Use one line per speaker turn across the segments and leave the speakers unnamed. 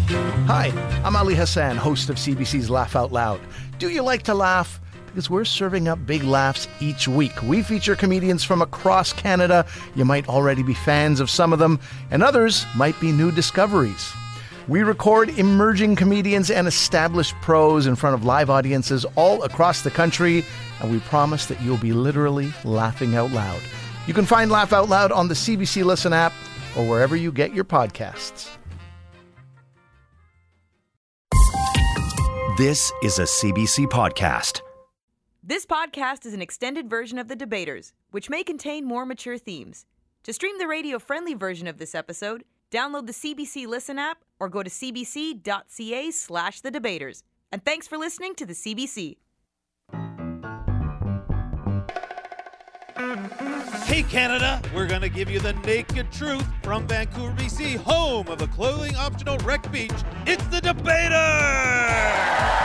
Hi, I'm Ali Hassan, host of CBC's Laugh Out Loud. Do you like to laugh? Because we're serving up big laughs each week. We feature comedians from across Canada. You might already be fans of some of them, and others might be new discoveries. We record emerging comedians and established pros in front of live audiences all across the country, and we promise that you'll be literally laughing out loud. You can find Laugh Out Loud on the CBC Listen app or wherever you get your podcasts.
This is a CBC podcast.
This podcast is an extended version of The Debaters, which may contain more mature themes. To stream the radio-friendly version of this episode, download the CBC Listen app or go to cbc.ca/thedebaters. And thanks for listening to the CBC.
Hey Canada, we're going to give you the naked truth from Vancouver, BC, home of a clothing optional rec beach. It's The Debater!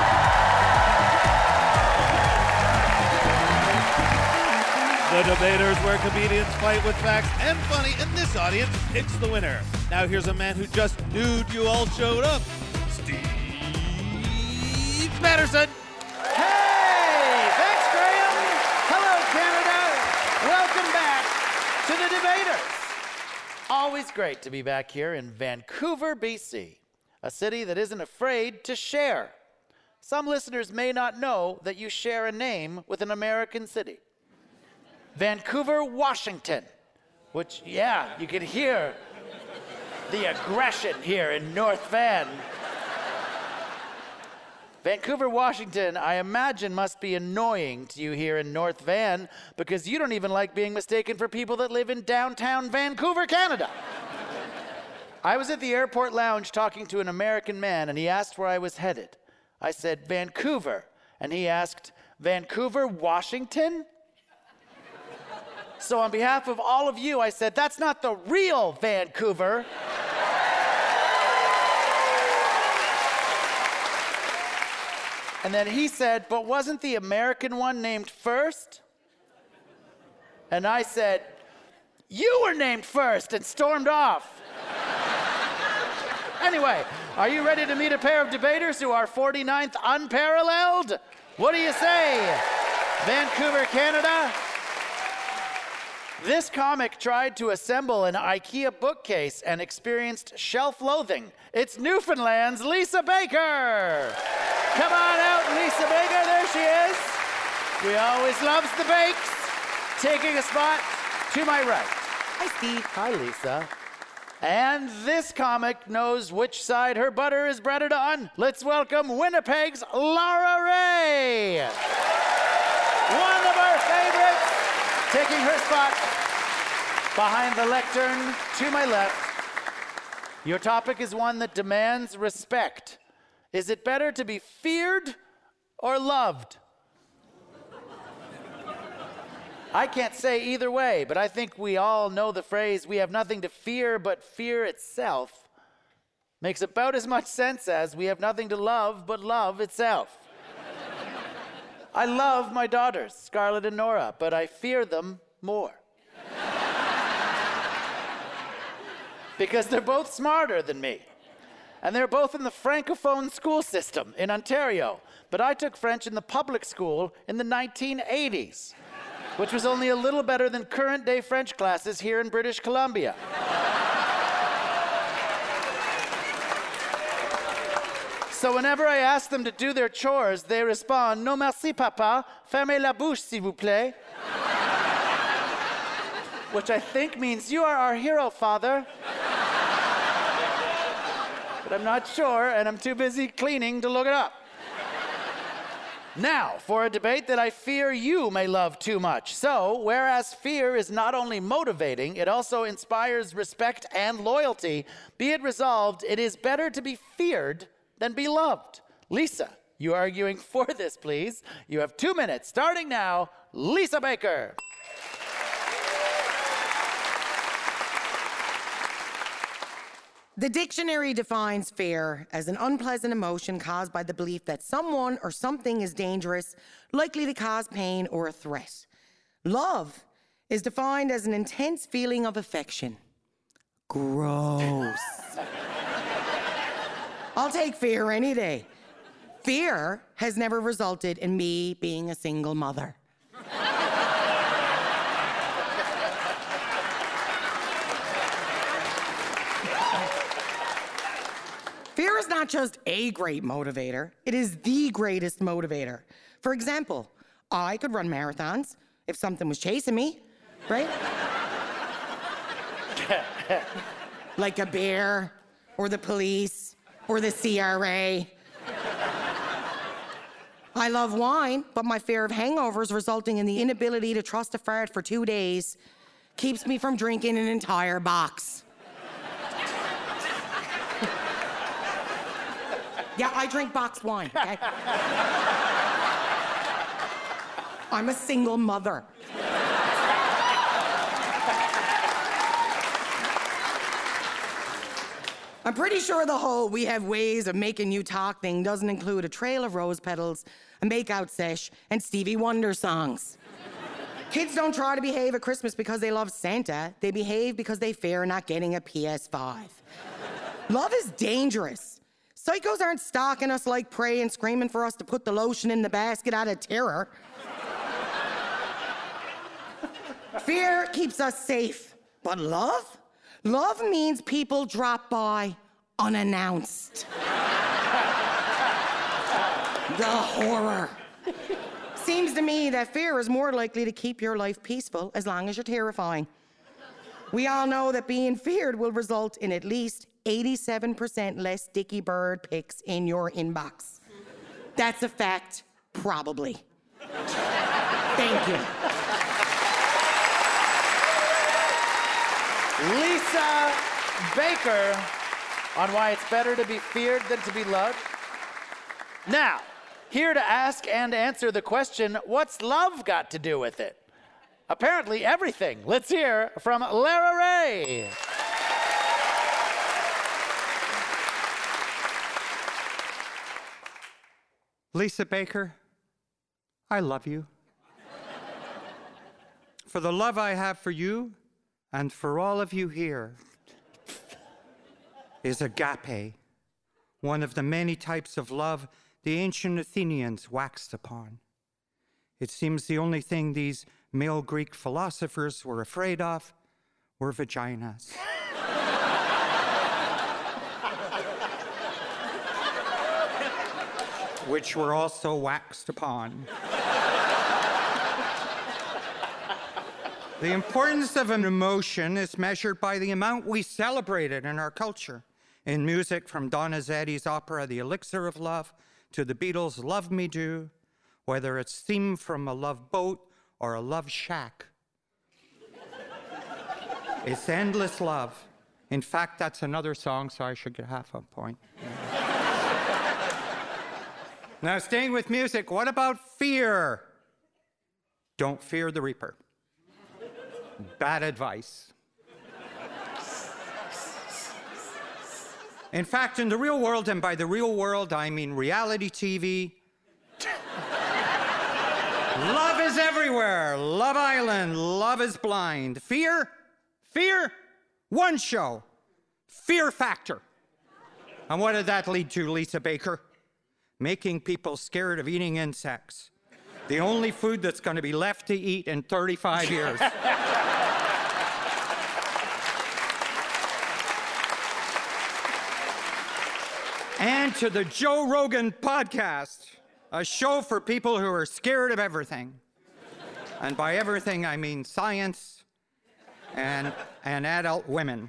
The Debaters, where comedians fight with facts and funny, and this audience picks the winner. Now here's a man who just knew you all showed up, Steve Patterson.
Hey, thanks, Graham. Hello, Canada. Welcome back to The Debaters. Always great to be back here in Vancouver, BC, a city that isn't afraid to share. Some listeners may not know that you share a name with an American city. Vancouver, Washington, which, yeah, you can hear the aggression here in North Van. Vancouver, Washington, I imagine must be annoying to you here in North Van because you don't even like being mistaken for people that live in downtown Vancouver, Canada. I was at the airport lounge talking to an American man, and he asked where I was headed. I said, Vancouver, and he asked, Vancouver, Washington? So on behalf of all of you, I said, that's not the real Vancouver. And then he said, but wasn't the American one named first? And I said, you were named first, and stormed off. Anyway, are you ready to meet a pair of debaters who are 49th unparalleled? What do you say? Vancouver, Canada? This comic tried to assemble an IKEA bookcase and experienced shelf-loathing. It's Newfoundland's Lisa Baker. Come on out, Lisa Baker. There she is. We always loves the bakes. Taking a spot to my right.
Hi, Steve.
Hi, Lisa. And this comic knows which side her butter is breaded on. Let's welcome Winnipeg's Laura Ray. One of our favorites. Taking her spot behind the lectern to my left. Your topic is one that demands respect. Is it better to be feared or loved? I can't say either way, but I think we all know the phrase, we have nothing to fear but fear itself. Makes about as much sense as we have nothing to love but love itself. I love my daughters, Scarlett and Nora, but I fear them more. Because they're both smarter than me. And they're both in the Francophone school system in Ontario. But I took French in the public school in the 1980s, which was only a little better than current-day French classes here in British Columbia. So whenever I ask them to do their chores, they respond, "Non merci, papa. Fermez la bouche, s'il vous plaît." Which I think means, "You are our hero, father." But I'm not sure, and I'm too busy cleaning to look it up. Now, for a debate that I fear you may love too much. So, whereas fear is not only motivating, it also inspires respect and loyalty, be it resolved, it is better to be feared than be loved. Lisa, you arguing for this, please. You have 2 minutes, starting now. Lisa Baker.
The dictionary defines fear as an unpleasant emotion caused by the belief that someone or something is dangerous, likely to cause pain or a threat. Love is defined as an intense feeling of affection. Gross. I'll take fear any day. Fear has never resulted in me being a single mother. Fear is not just a great motivator, it is the greatest motivator. For example, I could run marathons if something was chasing me, right? Like a bear, or the police, or the CRA. I love wine, but my fear of hangovers resulting in the inability to trust a fart for 2 days keeps me from drinking an entire box. Yeah, I drink boxed wine, okay? I'm a single mother. I'm pretty sure the whole "we have ways of making you talk" thing doesn't include a trail of rose petals, a make-out sesh, and Stevie Wonder songs. Kids don't try to behave at Christmas because they love Santa. They behave because they fear not getting a PS5. Love is dangerous. Psychos aren't stalking us like prey and screaming for us to put the lotion in the basket out of terror. Fear keeps us safe, but love? Love means people drop by unannounced. The horror. Seems to me that fear is more likely to keep your life peaceful as long as you're terrifying. We all know that being feared will result in at least 87% less Dickie Bird pics in your inbox. That's a fact, probably. Thank you.
Lisa Baker on why it's better to be feared than to be loved. Now, here to ask and answer the question, what's love got to do with it? Apparently everything. Let's hear from Lara Ray.
Lisa Baker, I love you. For the love I have for you and for all of you here is agape, one of the many types of love the ancient Athenians waxed upon. It seems the only thing these male Greek philosophers were afraid of were vaginas. Which were also waxed upon. The importance of an emotion is measured by the amount we celebrate it in our culture. In music, from Donizetti's opera, The Elixir of Love, to the Beatles' Love Me Do, whether it's theme from a love boat or a love shack. It's endless love. In fact, that's another song, so I should get half a point. Now, staying with music, what about fear? Don't fear the Reaper. Bad advice. In fact, in the real world, and by the real world, I mean reality TV, love is everywhere. Love Island, Love is Blind. Fear? Fear? One show. Fear Factor. And what did that lead to, Lisa Baker? Making people scared of eating insects. The only food that's going to be left to eat in 35 years. And to the Joe Rogan podcast, a show for people who are scared of everything. And by everything, I mean science and adult women.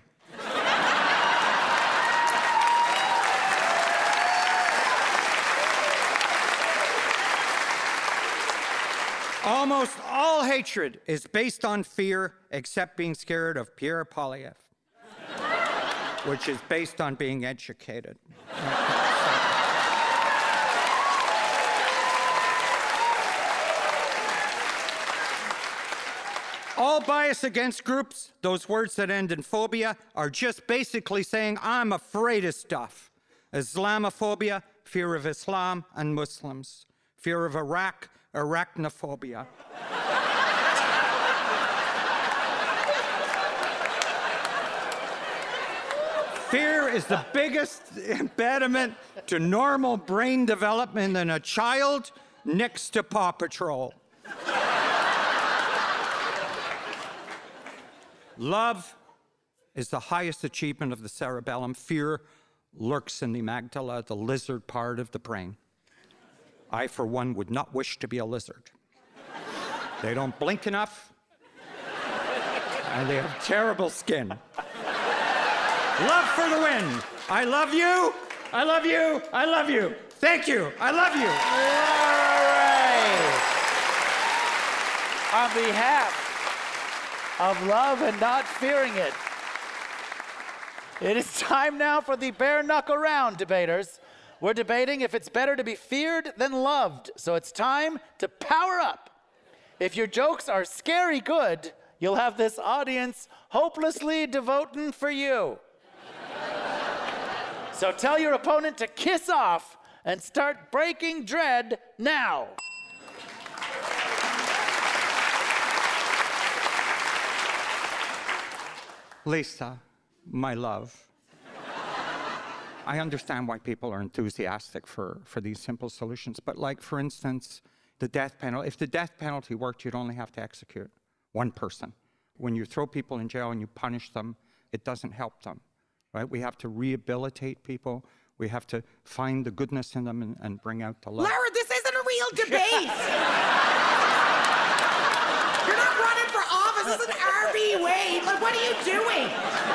Almost all hatred is based on fear, except being scared of Pierre Poilievre, which is based on being educated. All bias against groups, those words that end in phobia, are just basically saying I'm afraid of stuff. Islamophobia, fear of Islam and Muslims. Fear of Iraq, arachnophobia. Fear is the biggest impediment to normal brain development in a child next to Paw Patrol. Love is the highest achievement of the cerebellum. Fear lurks in the amygdala, the lizard part of the brain. I, for one, would not wish to be a lizard. They don't blink enough, and they have terrible skin. Love for the win. I love you. I love you. I love you. Thank you. I love you.
All right. On behalf of love and not fearing it, it is time now for the bare knuckle round, debaters. We're debating if it's better to be feared than loved. So it's time to power up. If your jokes are scary good, you'll have this audience hopelessly devoting for you. So tell your opponent to kiss off and start breaking dread now.
Lisa, my love, I understand why people are enthusiastic for these simple solutions, but like, for instance, the death penalty. If the death penalty worked, you'd only have to execute one person. When you throw people in jail and you punish them, it doesn't help them, right? We have to rehabilitate people. We have to find the goodness in them and bring out the love.
Lara, this isn't a real debate. You're not running for office. This is an RV Wade. Like, what are you doing?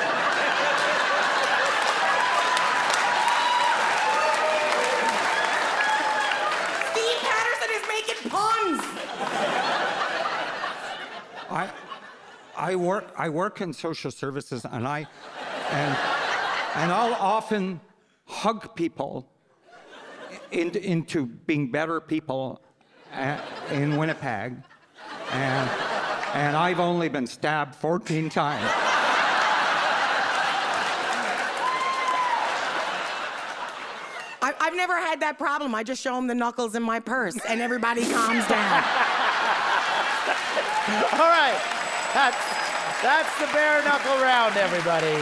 Steve Patterson is making puns.
I work in social services, and I'll often hug people into being better people in Winnipeg, and I've only been stabbed 14 times.
I've never had that problem. I just show them the knuckles in my purse, and everybody calms down.
All right, that's the bare knuckle round, everybody.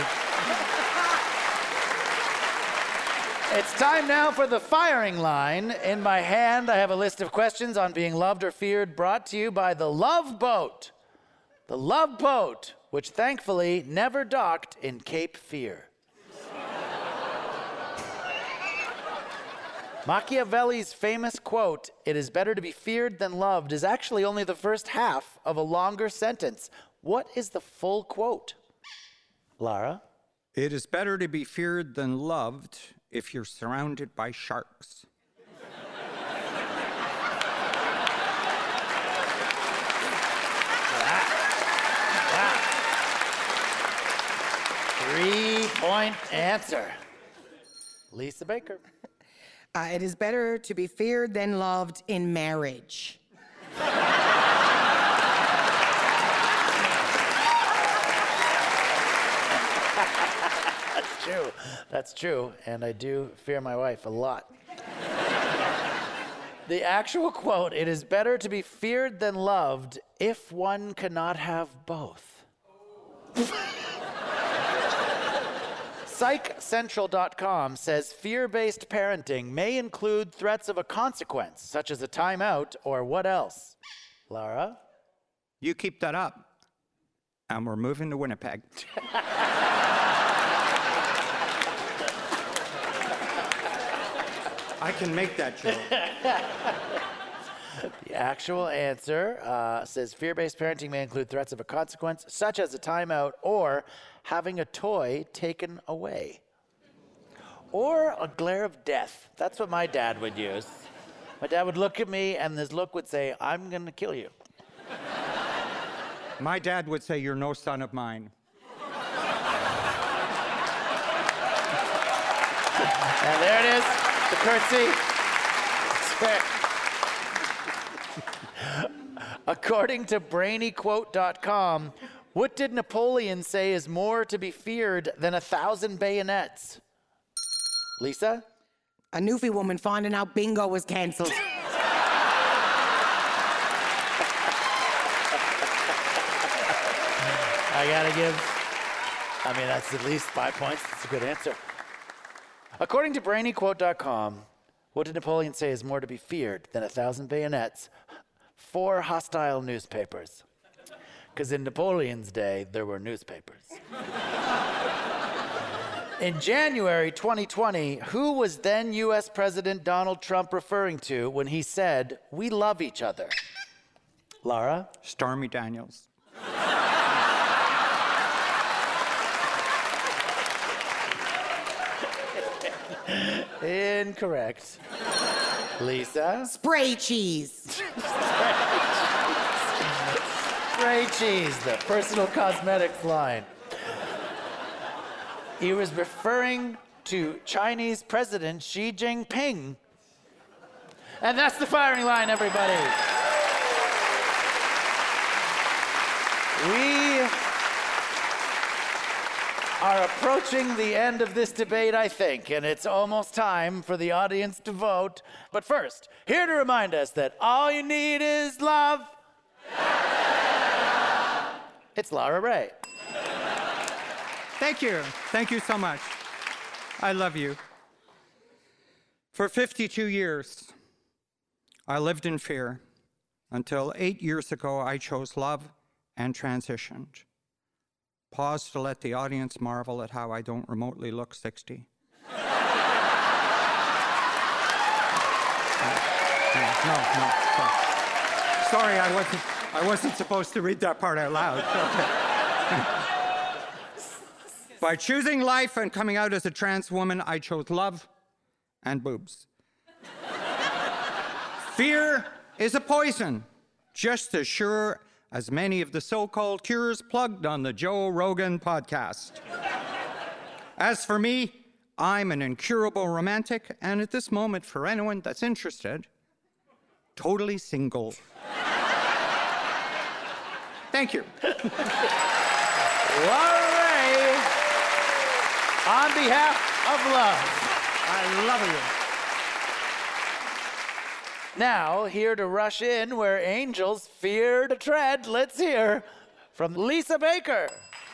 It's time now for the firing line. In my hand, I have a list of questions on being loved or feared, brought to you by the Love Boat. The Love Boat, which thankfully never docked in Cape Fear. Machiavelli's famous quote, "It is better to be feared than loved," is actually only the first half of a longer sentence. What is the full quote? Lara?
It is better to be feared than loved if you're surrounded by sharks.
Wow. 3-point answer. Lisa Baker.
It is better to be feared than loved in marriage.
That's true. That's true. And I do fear my wife a lot. The actual quote, "It is better to be feared than loved if one cannot have both." PsychCentral.com says fear-based parenting may include threats of a consequence, such as a timeout or what else? Lara?
You keep that up, and we're moving to Winnipeg. I can make that joke.
The actual answer says fear-based parenting may include threats of a consequence, such as a timeout or having a toy taken away. Or a glare of death. That's what my dad would use. My dad would look at me and his look would say, "I'm going to kill you."
My dad would say, "You're no son of mine."
And there it is, the curtsy. According to brainyquote.com, what did Napoleon say is more to be feared than 1,000 bayonets? Lisa?
A Newfie woman finding out bingo was canceled.
I mean, that's at least 5 points. That's a good answer. According to brainyquote.com, what did Napoleon say is more to be feared than 1,000 bayonets? 4 hostile newspapers. Because in Napoleon's day, there were newspapers. In January 2020, who was then U.S. President Donald Trump referring to when he said, "We love each other"? Lara?
Stormy Daniels.
Incorrect. Lisa?
Spray cheese.
Spray cheese, the personal cosmetics line. He was referring to Chinese President Xi Jinping. And that's the firing line, everybody. We are approaching the end of this debate, I think, and it's almost time for the audience to vote. But first, here to remind us that all you need is love. It's Lara Ray.
Thank you. Thank you so much. I love you. For 52 years, I lived in fear until 8 years ago I chose love and transitioned. Pause to let the audience marvel at how I don't remotely look 60. No. Sorry, I wasn't supposed to read that part out loud. By choosing life and coming out as a trans woman, I chose love and boobs. Fear is a poison, just as sure as many of the so-called cures plugged on the Joe Rogan podcast. As for me, I'm an incurable romantic, and at this moment, for anyone that's interested, totally single. Thank you.
Lara Ray, on behalf of love.
I love you.
Now, here to rush in where angels fear to tread, let's hear from Lisa Baker.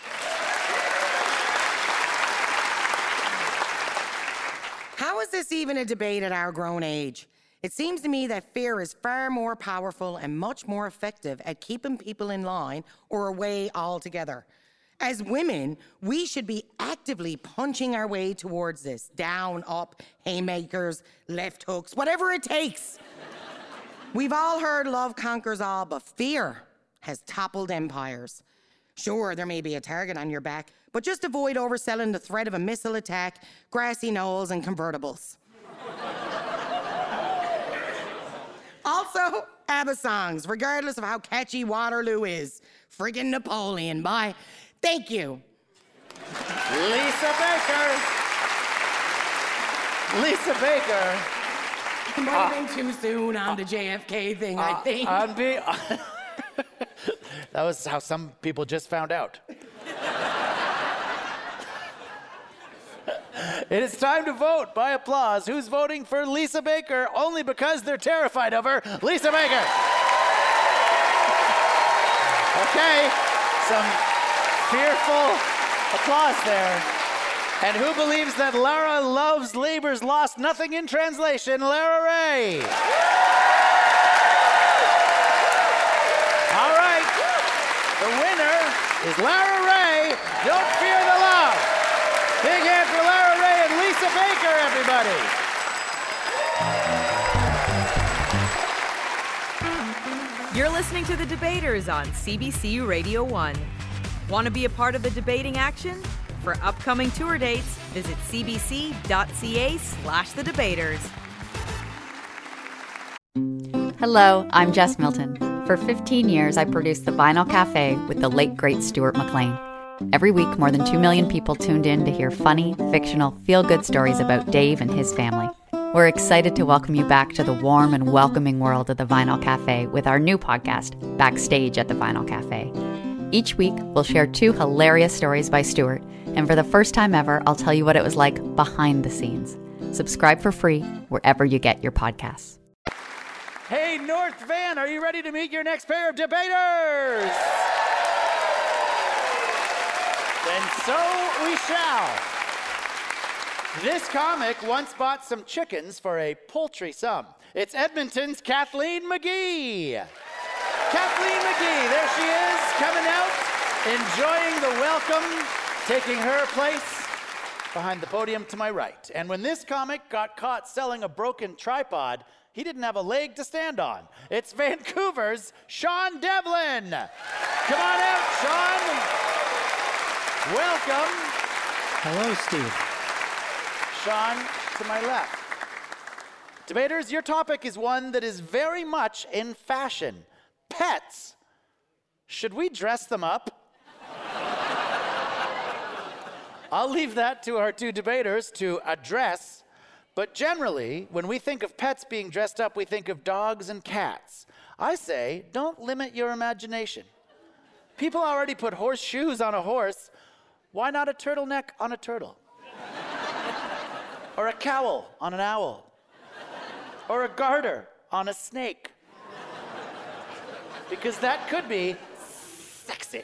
How is this even a debate at our grown age? It seems to me that fear is far more powerful and much more effective at keeping people in line or away altogether. As women, we should be actively punching our way towards this. Down, up, haymakers, left hooks, whatever it takes. We've all heard love conquers all, but fear has toppled empires. Sure, there may be a target on your back, but just avoid overselling the threat of a missile attack, grassy knolls, and convertibles. Also, ABBA songs, regardless of how catchy Waterloo is. Friggin' Napoleon, bye. Thank you.
Lisa Baker. Lisa Baker.
It might have been too soon on the JFK thing, I think.
That was how some people just found out. It is time to vote by applause. Who's voting for Lisa Baker only because they're terrified of her? Lisa Baker. Okay, some fearful applause there. And who believes that Lara loves Labor's lost nothing in translation? Lara Ray. All right, the winner is Lara Ray. Don't fear the love. Big hand for Lara Ray and Lisa Baker, everybody.
You're listening to The Debaters on CBC Radio 1. Want to be a part of the debating action? For upcoming tour dates, visit cbc.ca/thedebaters.
Hello, I'm Jess Milton. For 15 years, I produced The Vinyl Cafe with the late, great Stuart McLean. Every week, more than 2 million people tuned in to hear funny, fictional, feel-good stories about Dave and his family. We're excited to welcome you back to the warm and welcoming world of The Vinyl Cafe with our new podcast, Backstage at The Vinyl Cafe. Each week, we'll share 2 hilarious stories by Stuart, and for the first time ever, I'll tell you what it was like behind the scenes. Subscribe for free wherever you get your podcasts.
Hey, North Van, are you ready to meet your next pair of debaters? And so we shall. This comic once bought some chickens for a paltry sum. It's Edmonton's Kathleen McGee. Kathleen McGee, there she is, coming out, enjoying the welcome, taking her place behind the podium to my right. And when this comic got caught selling a broken tripod, he didn't have a leg to stand on. It's Vancouver's Sean Devlin. Come on out, Sean. Welcome.
Hello, Steve.
Sean, to my left. Debaters, your topic is one that is very much in fashion. Pets. Should we dress them up? I'll leave that to our two debaters to address. But generally, when we think of pets being dressed up, we think of dogs and cats. I say, don't limit your imagination. People already put horseshoes on a horse. Why not a turtleneck on a turtle? Or a cowl on an owl? Or a garter on a snake? Because that could be sexy.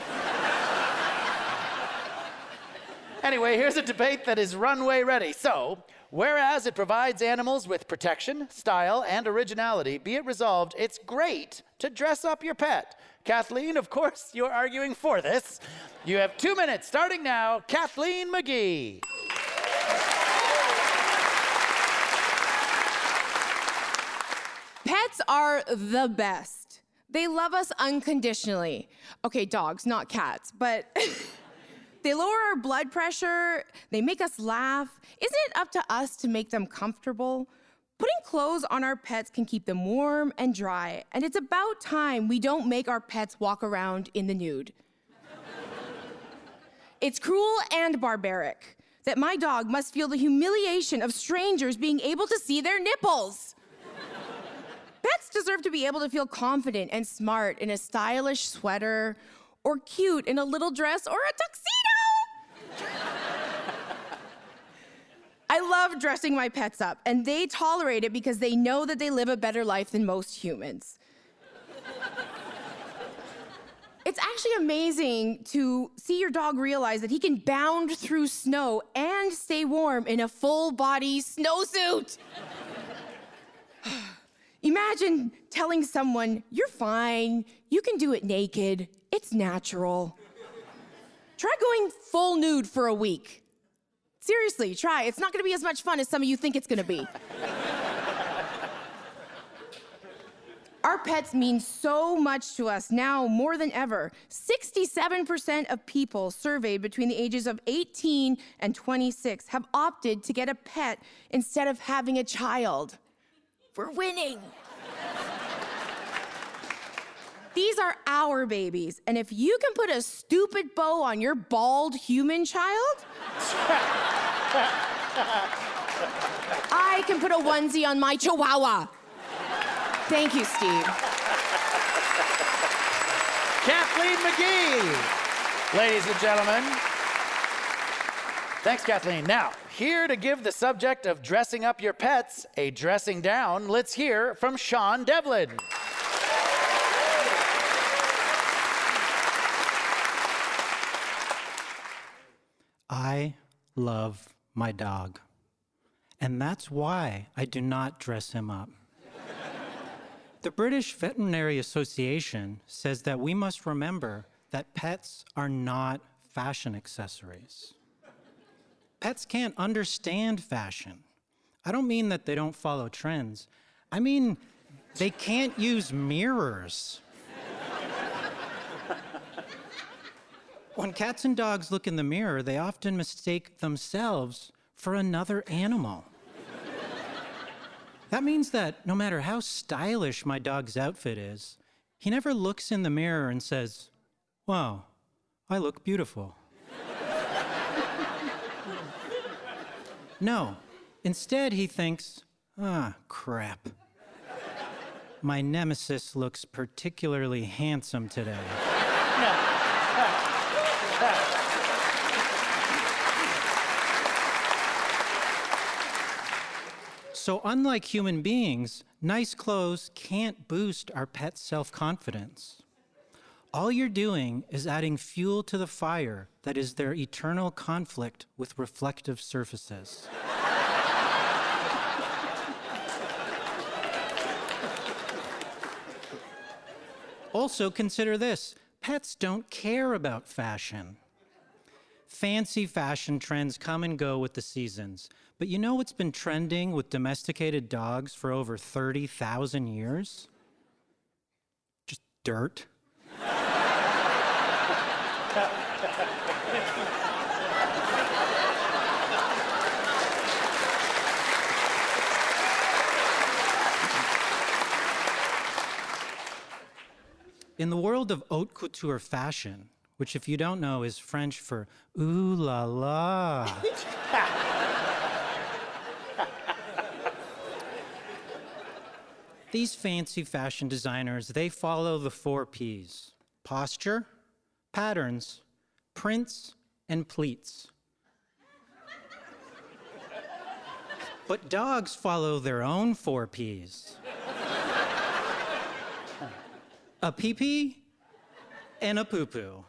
Anyway, here's a debate that is runway ready. So, whereas it provides animals with protection, style, and originality, be it resolved, it's great to dress up your pet. Kathleen, of course, you're arguing for this. You have 2 minutes, starting now. Kathleen McGee.
Pets are the best. They love us unconditionally. Okay, dogs, not cats, but they lower our blood pressure, they make us laugh. Isn't it up to us to make them comfortable? Putting clothes on our pets can keep them warm and dry, and it's about time we don't make our pets walk around in the nude. It's cruel and barbaric that my dog must feel the humiliation of strangers being able to see their nipples. Pets deserve to be able to feel confident and smart in a stylish sweater, or cute in a little dress or a tuxedo. I love dressing my pets up, and they tolerate it because they know that they live a better life than most humans. It's actually amazing to see your dog realize that he can bound through snow and stay warm in a full-body snowsuit. Imagine telling someone, you're fine, you can do it naked, it's natural. Try going full nude for a week. Seriously, try. It's not gonna be as much fun as some of you think it's gonna be. Our pets mean so much to us now more than ever. 67% of people surveyed between the ages of 18 and 26 have opted to get a pet instead of having a child. We're winning. These are our babies, and if you can put a stupid bow on your bald human child, I can put a onesie on my chihuahua. Thank you, Steve.
Kathleen McGee, ladies and gentlemen. Thanks, Kathleen. Now, here to give the subject of dressing up your pets a dressing down, let's hear from Sean Devlin.
I love my dog, and that's why I do not dress him up. The British Veterinary Association says that we must remember that pets are not fashion accessories. Pets can't understand fashion. I don't mean that they don't follow trends. I mean, they can't use mirrors. When cats and dogs look in the mirror, they often mistake themselves for another animal. That means that no matter how stylish my dog's outfit is, he never looks in the mirror and says, "Wow, I look beautiful." No, instead he thinks, "Ah, crap. My nemesis looks particularly handsome today." So unlike human beings, nice clothes can't boost our pet's self-confidence. all you're doing is adding fuel to the fire that is their eternal conflict with reflective surfaces. Also, consider this. Pets don't care about fashion. Fancy fashion trends come and go with the seasons. But you know what's been trending with domesticated dogs for over 30,000 years? Just dirt. In the world of haute couture fashion, which if you don't know is French for ooh la la, these fancy fashion designers, they follow the 4 Ps: posture, patterns, prints, and pleats. But dogs follow their own 4 Ps. A pee-pee and a poo-poo.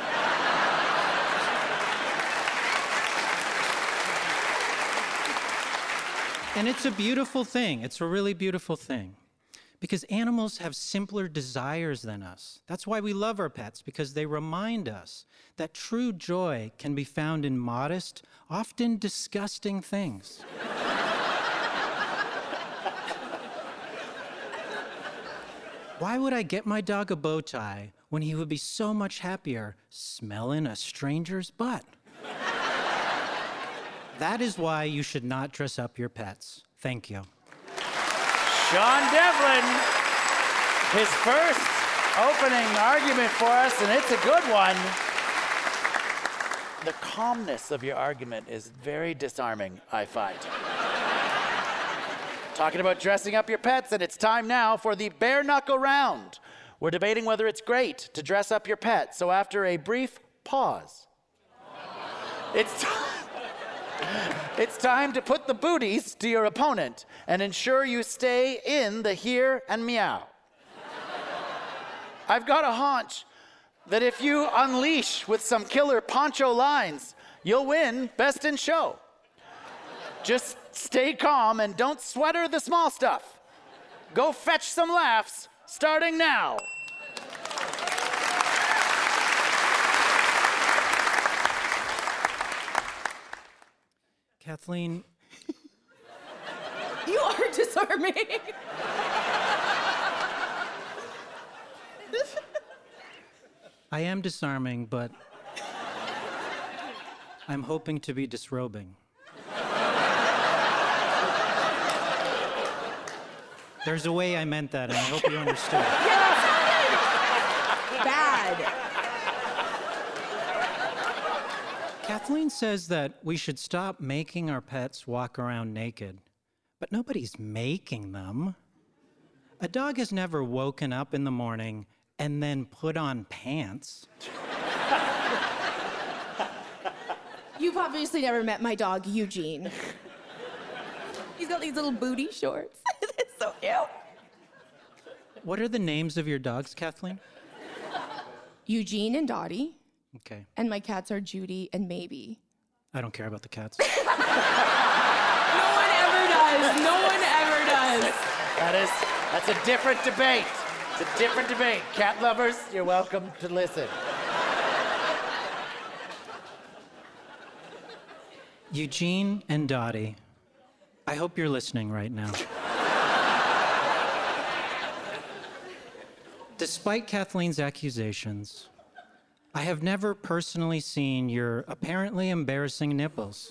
And it's a beautiful thing. It's a really beautiful thing. Because animals have simpler desires than us. That's why we love our pets, because they remind us that true joy can be found in modest, often disgusting things. Why would I get my dog a bow tie when he would be so much happier smelling a stranger's butt? That is why you should not dress up your pets. Thank you.
Sean Devlin, his first opening argument for us, and it's a good one. The calmness of your argument is very disarming, I find. Talking about dressing up your pets, and it's time now for the bare knuckle round. We're debating whether it's great to dress up your pet. So after a brief pause, it's time to put the booties to your opponent and ensure you stay in the here and meow. I've got a hunch that if you unleash with some killer poncho lines, you'll win Best in Show. Just stay calm and don't sweater the small stuff. Go fetch some laughs, starting now.
Kathleen.
You are disarming.
I am disarming, but I'm hoping to be disrobing. There's a way I meant that, and I hope you understood.
Bad.
Kathleen says that we should stop making our pets walk around naked, but nobody's making them. A dog has never woken up in the morning and then put on pants.
You've obviously never met my dog, Eugene. He's got these little booty shorts. It's so cute.
What are the names of your dogs, Kathleen?
Eugene and Dottie.
Okay.
And my cats are Judy and Maybe.
I don't care about the cats.
No one ever does. No one ever does.
That's a different debate. It's a different debate. Cat lovers, you're welcome to listen.
Eugene and Dottie, I hope you're listening right now. Despite Kathleen's accusations, I have never personally seen your apparently embarrassing nipples.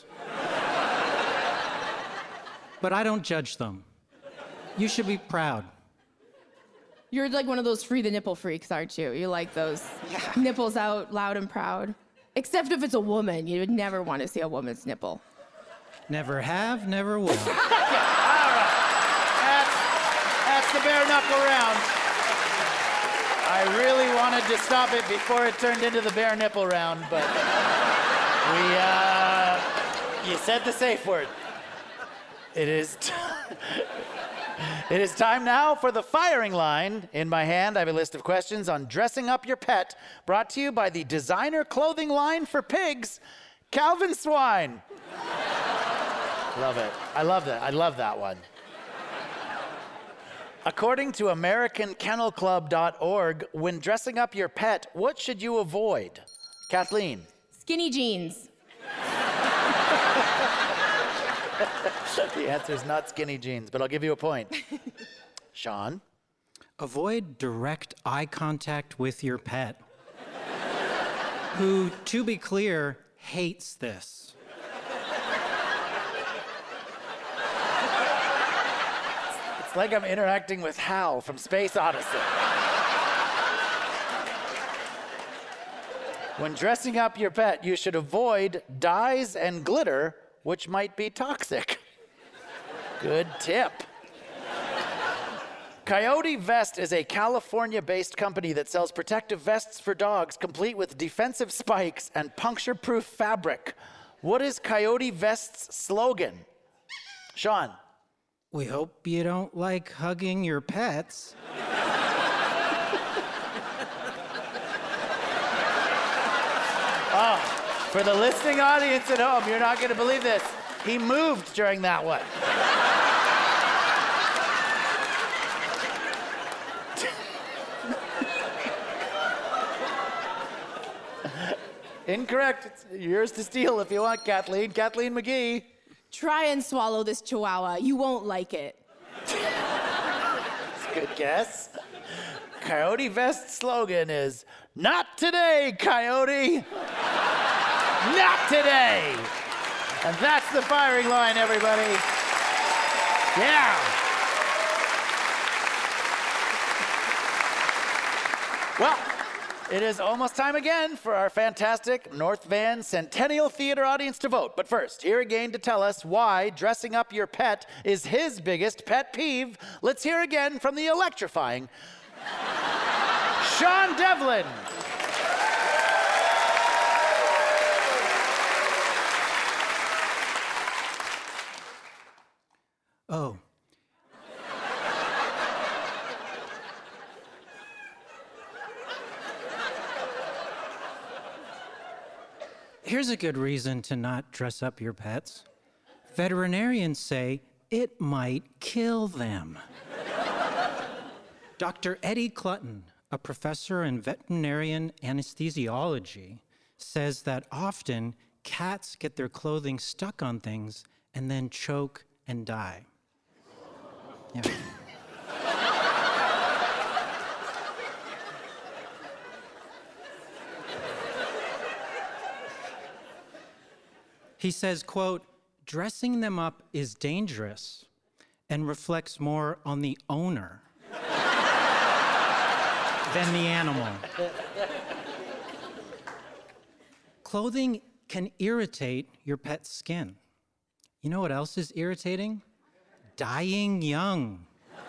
But I don't judge them. You should be proud.
You're like one of those free the nipple freaks, aren't you? You like those nipples out loud and proud. Except if it's a woman. You would never want to see a woman's nipple.
Never have, never will.
All right. That's the bare knuckle round. I really wanted to stop it before it turned into the bare nipple round, but you said the safe word. It is It is time now for the firing line. In my hand, I have a list of questions on dressing up your pet, brought to you by the designer clothing line for pigs, Calvin Swine. Love it. I love that. I love that one. According to AmericanKennelClub.org, when dressing up your pet, what should you avoid? Kathleen.
Skinny jeans.
The answer is not skinny jeans, but I'll give you a point. Sean?
Avoid direct eye contact with your pet, who, to be clear, hates this.
It's like I'm interacting with Hal from Space Odyssey. When dressing up your pet, you should avoid dyes and glitter, which might be toxic. Good tip. Coyote Vest is a California-based company that sells protective vests for dogs, complete with defensive spikes and puncture-proof fabric. What is Coyote Vest's slogan? Sean.
We hope you don't like hugging your pets.
Oh, for the listening audience at home, you're not going to believe this. He moved during that one. Incorrect. It's yours to steal if you want, Kathleen. Kathleen McGee.
Try and swallow this chihuahua. You won't like it.
That's a good guess. Coyote Vest's slogan is, "Not today, Coyote. Not today." And that's the firing line, everybody. Yeah. Well, it is almost time again for our fantastic North Van Centennial Theater audience to vote. But first, here again to tell us why dressing up your pet is his biggest pet peeve. Let's hear again from the electrifying Sean Devlin.
Oh. Here's a good reason to not dress up your pets. Veterinarians say it might kill them. Dr. Eddie Clutton, a professor in veterinarian anesthesiology, says that often cats get their clothing stuck on things and then choke and die. Yeah. He says, quote, dressing them up is dangerous and reflects more on the owner than the animal. Clothing can irritate your pet's skin. You know what else is irritating? Dying young.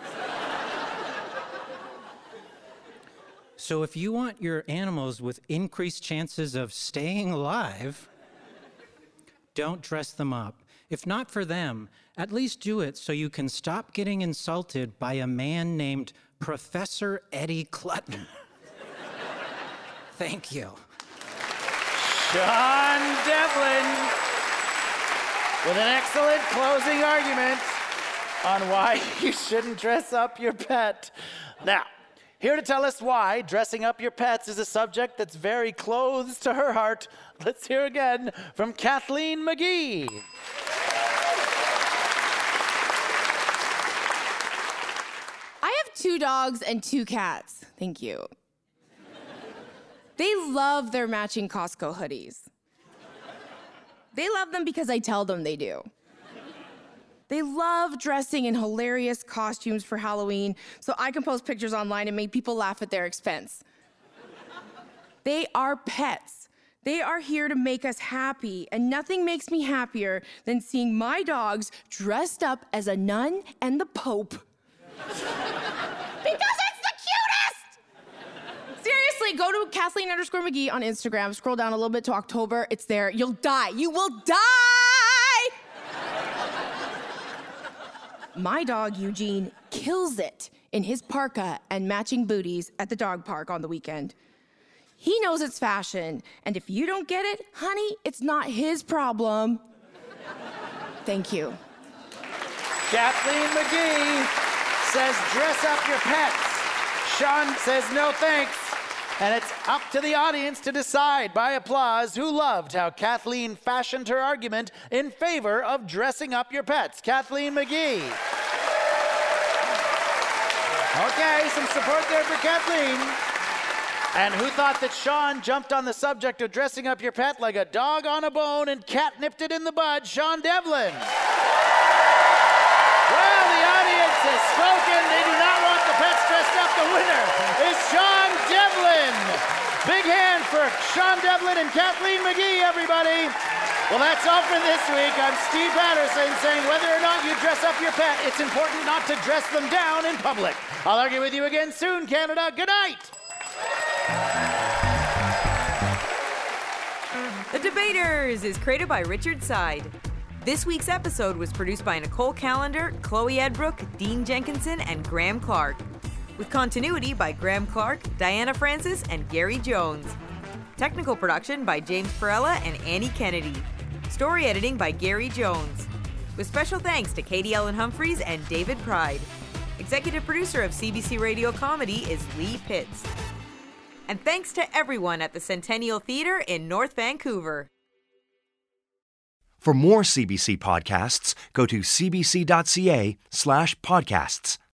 So if you want your animals with increased chances of staying alive, don't dress them up. If not for them, at least do it so you can stop getting insulted by a man named Professor Eddie Clutton. Thank you.
Sean Devlin with an excellent closing argument on why you shouldn't dress up your pet. Now, here to tell us why dressing up your pets is a subject that's very close to her heart, let's hear again from Kathleen McGee.
I have 2 dogs and 2 cats. Thank you. They love their matching Costco hoodies. They love them because I tell them they do. They love dressing in hilarious costumes for Halloween so I can post pictures online and make people laugh at their expense. They are pets. They are here to make us happy, and nothing makes me happier than seeing my dogs dressed up as a nun and the Pope. Because it's the cutest! Seriously, go to Kathleen_McGee on Instagram, scroll down a little bit to October, it's there. You'll die. You will die! My dog, Eugene, kills it in his parka and matching booties at the dog park on the weekend. He knows it's fashion, and if you don't get it, honey, it's not his problem. Thank you.
Kathleen McGee says dress up your pets. Sean says no thanks. And it's up to the audience to decide by applause who loved how Kathleen fashioned her argument in favor of dressing up your pets. Kathleen McGee. Okay, some support there for Kathleen. And who thought that Sean jumped on the subject of dressing up your pet like a dog on a bone and catnipped it in the bud? Sean Devlin. Well, the audience has spoken. They do not want the pets dressed up. The winner is Sean Devlin. Big hand for Sean Devlin and Kathleen McGee, everybody. Well, that's all for this week. I'm Steve Patterson saying whether or not you dress up your pet, it's important not to dress them down in public. I'll argue with you again soon, Canada. Good night.
The Debaters is created by Richard Side. This week's episode was produced by Nicole Callender, Chloe Edbrook, Dean Jenkinson, and Graham Clark. With continuity by Graham Clark, Diana Francis, and Gary Jones. Technical production by James Perella and Annie Kennedy. Story editing by Gary Jones. With special thanks to Katie Ellen Humphreys and David Pride. Executive producer of CBC Radio Comedy is Lee Pitts. And thanks to everyone at the Centennial Theatre in North Vancouver.
For more CBC podcasts, go to cbc.ca/podcasts.